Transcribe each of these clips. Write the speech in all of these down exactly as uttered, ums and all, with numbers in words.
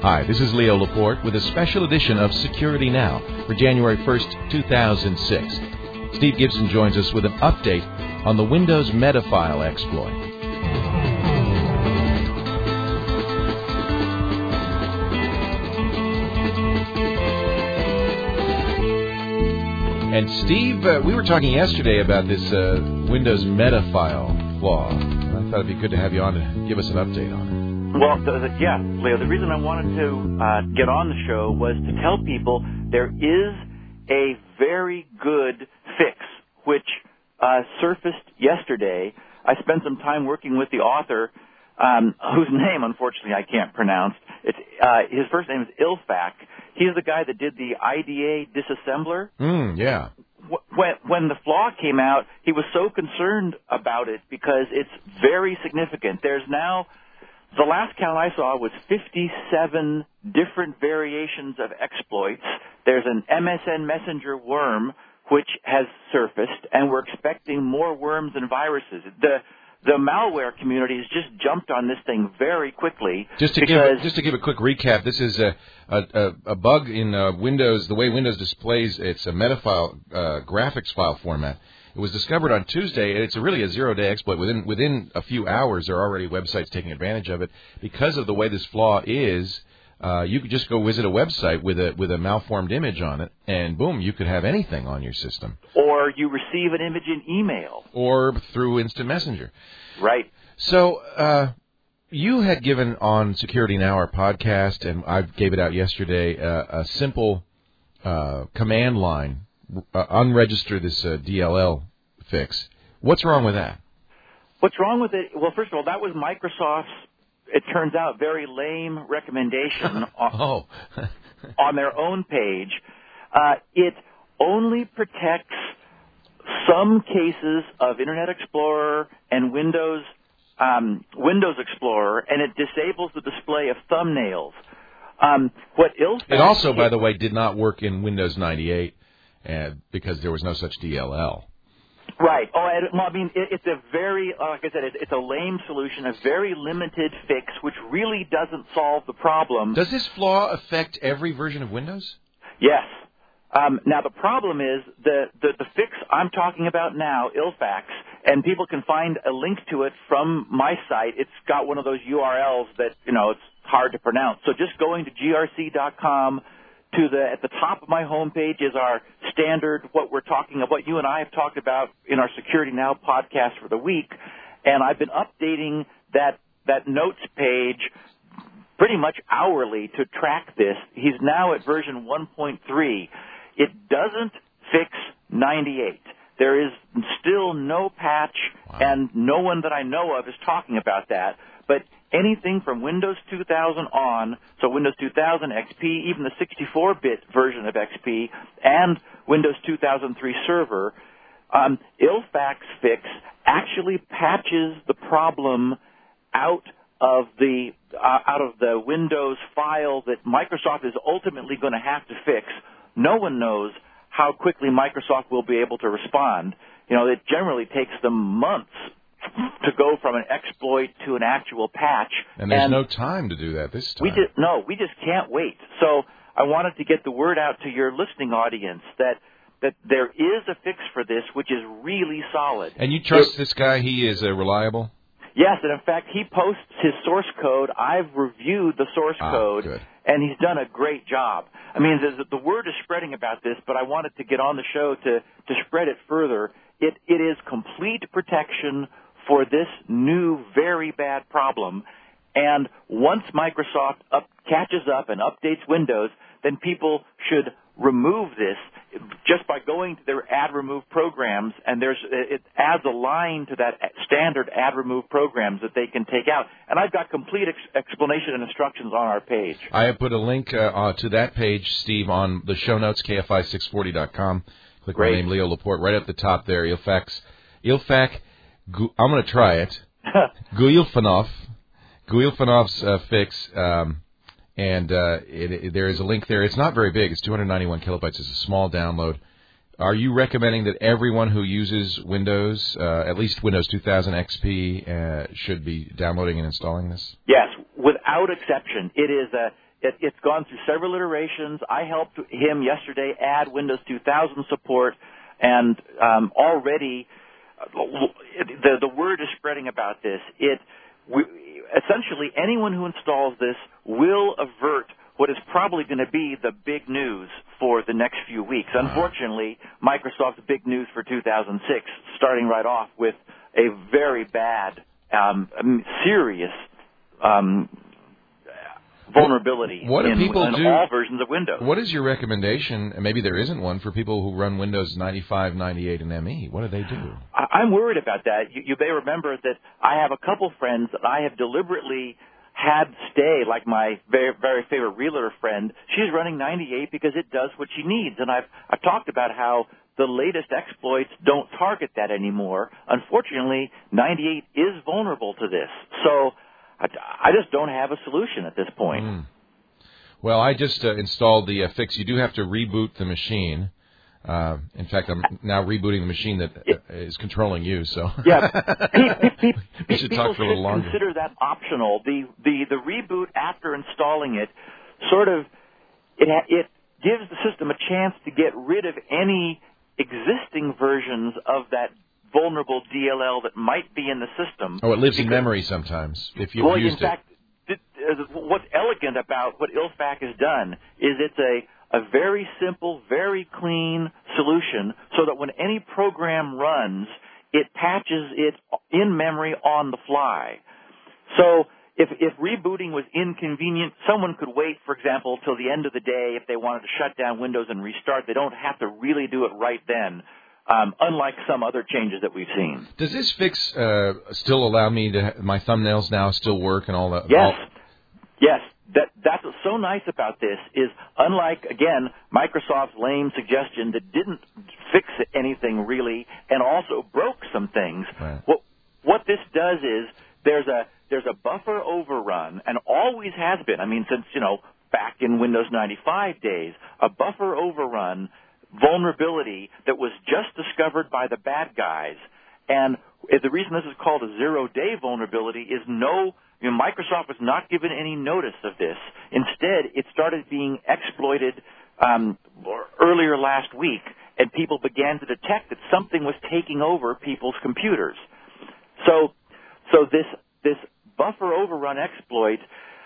Hi, this is Leo Laporte with a special edition of Security Now for January first, two thousand six. Steve Gibson joins us with an update on the Windows Metafile exploit. And Steve, uh, we were talking yesterday about this uh, Windows Metafile flaw. I thought it'd be good to have you on to give us an update on it. Well, the, the, yeah, Leo, the reason I wanted to uh, get on the show was to tell people there is a very good fix which uh, surfaced yesterday. I spent some time working with the author, um, whose name, unfortunately, I can't pronounce. It's uh, his first name is Ilfak. He's the guy that did the I D A disassembler. Mm, yeah. When, when the flaw came out, he was so concerned about it because it's very significant. There's now, the last count I saw was fifty-seven different variations of exploits. There's an M S N Messenger worm which has surfaced, and we're expecting more worms and viruses. The The malware community has just jumped on this thing very quickly. Just to give just to give a quick recap, this is a a, a bug in uh, Windows. The way Windows displays its a metafile uh, graphics file format. It was discovered on Tuesday, and it's a really a zero-day exploit. Within within a few hours, there are already websites taking advantage of it. Because of the way this flaw is, uh, you could just go visit a website with a with a malformed image on it, and boom, you could have anything on your system. Or you receive an image in email. Or through Instant Messenger. Right. So uh, you had given on Security Now, our podcast, and I gave it out yesterday, uh, a simple uh, command line, uh, unregister this uh, D L L fix. What's wrong with that? What's wrong with it? Well, first of all, that was Microsoft's, it turns out, very lame recommendation on, oh. on their own page. Uh, it only protects some cases of Internet Explorer and Windows um, Windows Explorer, and it disables the display of thumbnails. Um, what Ilfak It also, by the way, did not work in Windows ninety-eight uh, because there was no such D L L. Right. Oh, and, well, I mean, it, it's a very, uh, like I said, it, it's a lame solution, a very limited fix, which really doesn't solve the problem. Does this flaw affect every version of Windows? Yes. Um, now, the problem is the, the, the fix I'm talking about now, Ilfak's, and people can find a link to it from my site. It's got one of those U R Ls that, you know, it's hard to pronounce. So just going to G R C dot com, to the, at the top of my homepage is our standard, what we're talking about, what you and I have talked about in our Security Now podcast for the week. And I've been updating that, that notes page pretty much hourly to track this. He's now at version one point three. It doesn't fix ninety-eight. There is still no patch, wow. and no one that I know of is talking about that. But anything from Windows two thousand on, so Windows two thousand X P, even the sixty-four bit version of X P, and Windows two thousand three Server, um, Ilfak's fix actually patches the problem out of the uh, out of the Windows file that Microsoft is ultimately going to have to fix. No one knows how quickly Microsoft will be able to respond. You know, it generally takes them months to go from an exploit to an actual patch. And there's and no time to do that this time. We just, no, we just can't wait. So I wanted to get the word out to your listening audience that that there is a fix for this, which is really solid. And you trust it, this guy? He is uh, reliable? Yes, and in fact, he posts his source code. I've reviewed the source ah, code, good. and he's done a great job. I mean, the, the word is spreading about this, but I wanted to get on the show to, to spread it further. It, it is complete protection for this new, very bad problem. And once Microsoft up, catches up and updates Windows, then people should remove this just by going to their add remove programs, and there's it adds a line to that standard add remove programs that they can take out. And I've got complete ex- explanation and instructions on our page. I have put a link uh, uh, to that page, Steve, on the show notes, K F I six forty dot com. Click Great. my name, Leo Laporte, right at the top there. Ilfak's, Ilfak, Gu- I'm going to try it. Guilfanov, Guilfanov's uh, fix. Um, And uh, it, it, there is a link there. It's not very big. It's two hundred ninety-one kilobytes. It's a small download. Are you recommending that everyone who uses Windows, uh, at least Windows two thousand X P, uh, should be downloading and installing this? Yes, without exception. It is a It, it's gone through several iterations. I helped him yesterday add Windows two thousand support, and um, already uh, the the word is spreading about this. It we, essentially anyone who installs this will avert what is probably going to be the big news for the next few weeks. Unfortunately, Microsoft's big news for two thousand six, starting right off with a very bad, um, serious um, vulnerability what do in, people in do? all versions of Windows. What is your recommendation, and maybe there isn't one, for people who run Windows ninety-five, ninety-eight, and M E? What do they do? I, I'm worried about that. You, you may remember that I have a couple friends that I have deliberately had stay, like my very, very favorite realtor friend. She's running ninety-eight because it does what she needs. And I've, I've talked about how the latest exploits don't target that anymore. Unfortunately, ninety-eight is vulnerable to this. So I, I just don't have a solution at this point. Mm. Well, I just uh, installed the uh, fix. You do have to reboot the machine. Uh, in fact, I'm now rebooting the machine that uh, is controlling you. So yeah, pe- pe- pe- we should people talk for a little should longer. Consider that optional. The the the reboot after installing it, sort of, it ha- it gives the system a chance to get rid of any existing versions of that vulnerable D L L that might be in the system. Oh, it lives because, in memory sometimes if you've well, used in fact, it. Th- what's elegant about what I L F A C has done is it's a a very simple, very clean solution so that when any program runs, it patches it in memory on the fly. So if, if rebooting was inconvenient, someone could wait, for example, till the end of the day if they wanted to shut down Windows and restart. They don't have to really do it right then, um, unlike some other changes that we've seen. Does this fix uh, still allow me to, my thumbnails now still work and all that? Yes. All... Yes. That, that's what's so nice about this is, unlike, again, Microsoft's lame suggestion that didn't fix anything really and also broke some things, right. what, what this does is there's a, there's a buffer overrun, and always has been, I mean, since, you know, back in Windows ninety-five days, a buffer overrun vulnerability that was just discovered by the bad guys. And the reason this is called a zero-day vulnerability is no You know, Microsoft was not given any notice of this. Instead, it started being exploited um, earlier last week, and people began to detect that something was taking over people's computers. So, so this this buffer overrun exploit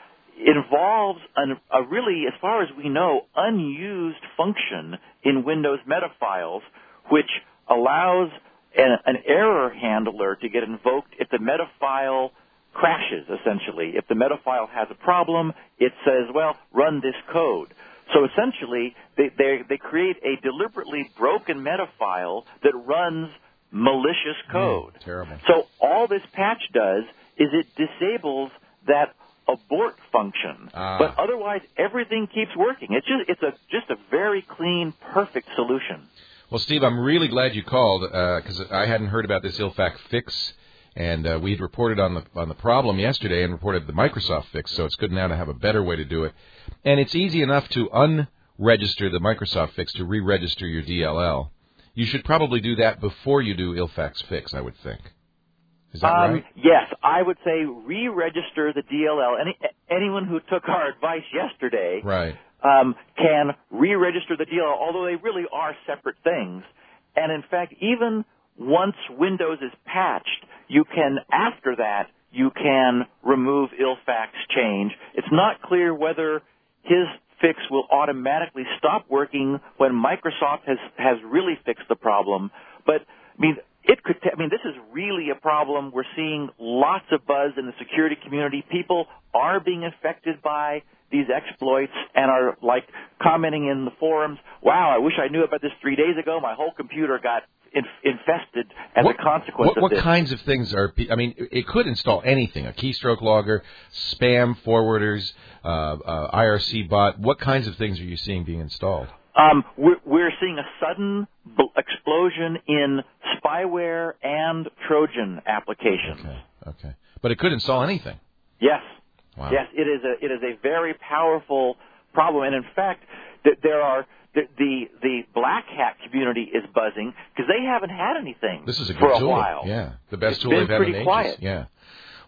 involves an, a really, as far as we know, unused function in Windows metafiles, which allows an, an error handler to get invoked if the metafile crashes, essentially. If the metafile has a problem, it says, well, run this code. So essentially, they, they, they create a deliberately broken metafile that runs malicious code. Mm, terrible. So all this patch does is it disables that abort function. Ah. But otherwise, everything keeps working. It's just, it's a, just a very clean, perfect solution. Well, Steve, I'm really glad you called because uh, I hadn't heard about this I L F A C fix. And uh, we had reported on the on the problem yesterday and reported the Microsoft fix, so it's good now to have a better way to do it. And it's easy enough to unregister the Microsoft fix to re-register your D L L. You should probably do that before you do I L F A C's fix, I would think. Is that um, right? Yes, I would say re-register the D L L. Any, anyone who took our advice yesterday right. um, can re-register the D L L, although they really are separate things. And in fact, even once Windows is patched, you can, after that, you can remove I L F A C's change. It's not clear whether his fix will automatically stop working when Microsoft has, has really fixed the problem. But, I mean, it could, t- I mean, this is really a problem. We're seeing lots of buzz in the security community. People are being affected by these exploits and are, like, commenting in the forums, wow, I wish I knew about this three days ago. My whole computer got infested as what, a consequence what, of what this. What kinds of things are, I mean, it could install anything, a keystroke logger, spam forwarders, uh, uh, I R C bot. What kinds of things are you seeing being installed? Um, we're, we're seeing a sudden b- explosion in spyware and Trojan applications. Okay, okay. But it could install anything. Yes. Wow. Yes, it is a, it is a very powerful problem. And in fact, th- there are, The, the the Black Hat community is buzzing because they haven't had anything this is a good for a tool. while. Yeah, the best it's tool been they've had pretty in ages. quiet. Yeah.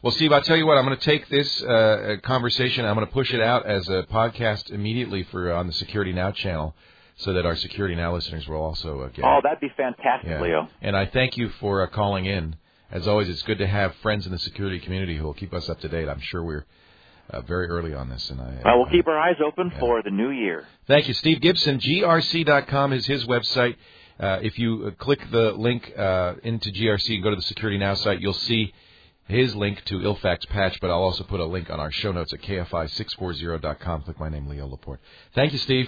Well, Steve, I'll tell you what. I'm going to take this uh, conversation. I'm going to push it out as a podcast immediately for uh, on the Security Now channel, so that our Security Now listeners will also uh, get. Oh, that'd be fantastic, yeah. Leo. And I thank you for uh, calling in. As always, it's good to have friends in the security community who will keep us up to date. I'm sure we're uh, very early on this, and I. Well, we'll uh, keep our eyes open yeah. for the new year. Thank you, Steve Gibson. G R C dot com is his website. Uh, if you uh, click the link uh, into G R C and go to the Security Now site, you'll see his link to Ilfax Patch, but I'll also put a link on our show notes at K F I six forty dot com. Click my name, Leo Laporte. Thank you, Steve.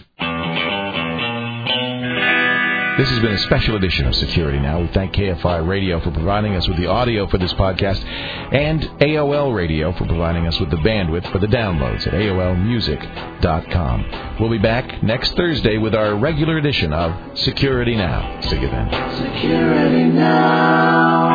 This has been a special edition of Security Now. We thank K F I Radio for providing us with the audio for this podcast, and A O L Radio for providing us with the bandwidth for the downloads at A O L music dot com. We'll be back next Thursday with our regular edition of Security Now. See you then. Security Now.